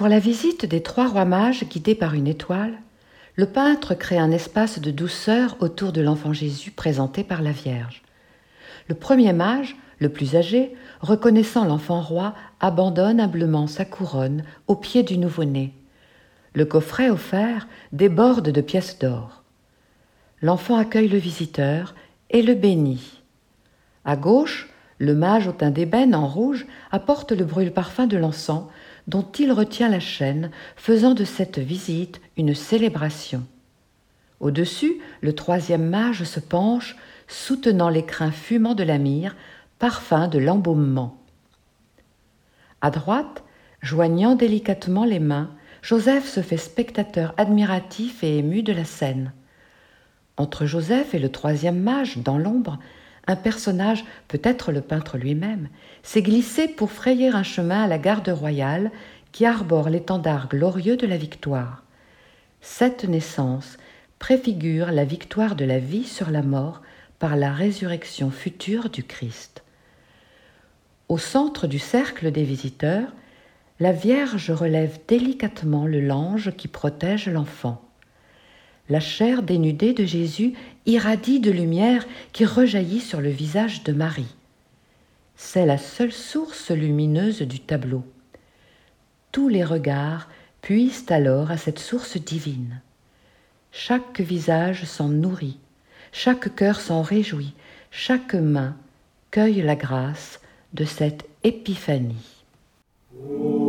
Pour la visite des 3 rois mages guidés par une étoile, le peintre crée un espace de douceur autour de l'enfant Jésus présenté par la Vierge. Le premier mage, le plus âgé, reconnaissant l'enfant roi, abandonne humblement sa couronne au pied du nouveau-né. Le coffret offert déborde de pièces d'or. L'enfant accueille le visiteur et le bénit. À gauche, le mage au teint d'ébène en rouge apporte le brûle-parfum de l'encens dont il retient la chaîne, faisant de cette visite une célébration. Au-dessus, le 3e mage se penche, soutenant l'écrin fumant de la myrrhe, parfum de l'embaumement. À droite, joignant délicatement les mains, Joseph se fait spectateur admiratif et ému de la scène. Entre Joseph et le 3e mage, dans l'ombre, un personnage, peut-être le peintre lui-même, s'est glissé pour frayer un chemin à la garde royale qui arbore l'étendard glorieux de la victoire. Cette naissance préfigure la victoire de la vie sur la mort par la résurrection future du Christ. Au centre du cercle des visiteurs, la Vierge relève délicatement le lange qui protège l'enfant. La chair dénudée de Jésus irradie de lumière qui rejaillit sur le visage de Marie. C'est la seule source lumineuse du tableau. Tous les regards puisent alors à cette source divine. Chaque visage s'en nourrit, chaque cœur s'en réjouit, chaque main cueille la grâce de cette épiphanie.